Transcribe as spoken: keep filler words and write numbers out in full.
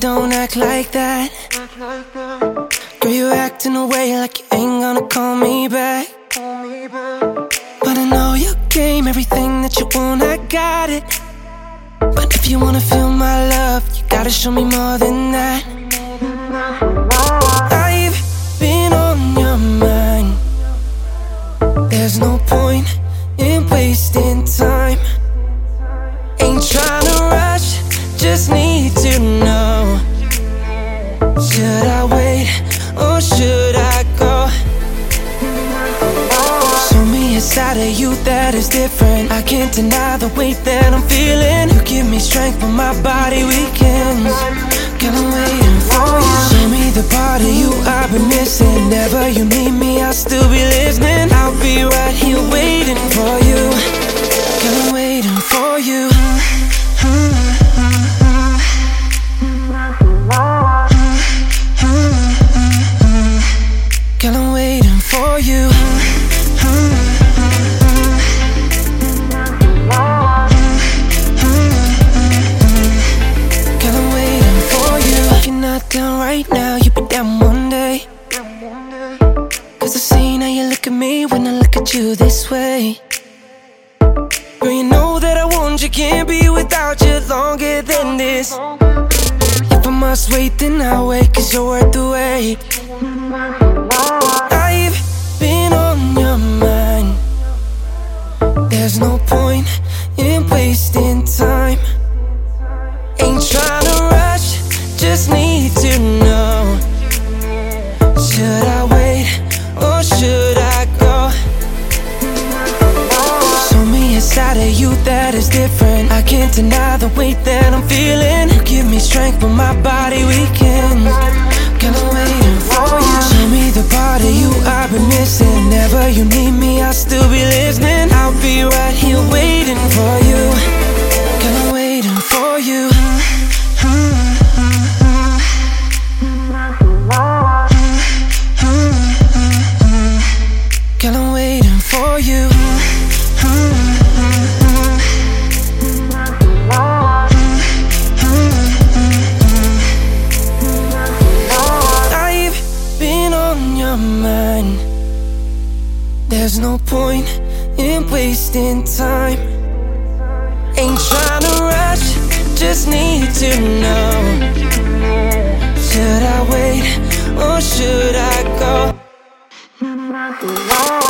don't act like that. Girl, you acting away like you ain't gonna call me back. But I know your game, everything that you want, I got it. But if you wanna feel my love, you gotta show me more than that. I've been on your mind. There's no point in wasting time. Ain't tryna rush, just need to know. Should I wait or should I go? Show me a side of you that is different. I can't deny the weight that I'm feeling. You give me strength when my body weakens. Girl, I'm waiting for you. Show me the part of you I've been missing. Never you need me, I'll still be listening. I'll be right here waiting for you. Girl, I'm waiting for you. Girl, I'm waiting for you. Girl, I'm waiting for you. If you're not down right now, you'll be down one day. Cause I see how you look at me when I look at you this way. Girl, you know that I want you, can't be without you longer than this. If I must wait, then I'll wait, cause you're worth the wait. I've been on your mind. There's no point in wasting time. Ain't tryna rush, just need to know. Should I wait or should I go? Show me a side of you that is different. I can't deny the weight that I'm feeling. You give me strength when my body weakens. Girl, I'm waiting for you. Show me the part of you I've been missing. Never you need me, I'll still be listening. I'll be right here waiting for you. Girl, I'm waiting for you. Girl, I'm waiting for you. I've been on your mind. There's no point in wasting time. Ain't tryna rush, just need to know. Should I wait or should I go?